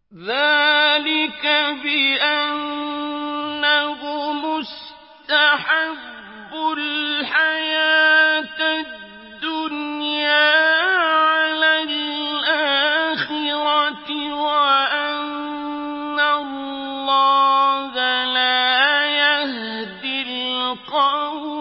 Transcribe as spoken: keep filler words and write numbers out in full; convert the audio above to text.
ذَٰلِكَ بِأَنَّهُمُ اسْتَحَبُّوا الْحَيَاةَ الدُّنْيَا عَلَى الْآخِرَةِ وَأَنَّ اللَّهَ لَا يَهْدِي الْقَوْمَ